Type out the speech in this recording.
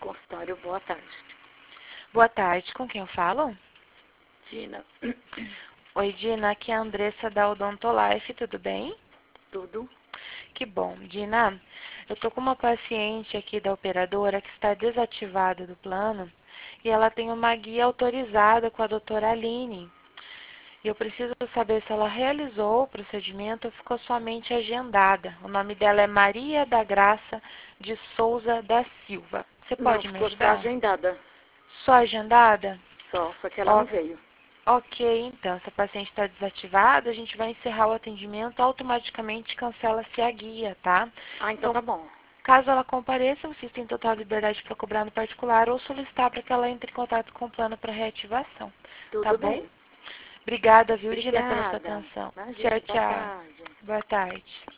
consultório. Boa tarde. Boa tarde, com quem eu falo? Dina, Oi, Dina, aqui é a Andressa da Odontolife, tudo bem? tudo? Que bom. Dina, eu tô com uma paciente aqui da operadora que está desativada do plano e ela tem uma guia autorizada com a doutora Aline. E eu preciso saber se ela realizou o procedimento ou ficou somente agendada. O nome dela é Maria da Graça de Souza da Silva. Você Não, pode me ficou só ajudar? agendada. Só agendada? Só que ela Ó, não veio. Ok, então, se a paciente está desativada, a gente vai encerrar o atendimento, automaticamente cancela-se a guia, tá? Ah, então Então, tá bom. caso ela compareça, vocês têm total liberdade para cobrar no particular ou solicitar para que ela entre em contato com o plano para reativação, tá Tudo bom? bem. Obrigada, viu, Dina, pela sua Obrigada. atenção. Imagina, Tchau, boa tchau. tarde. Boa tarde.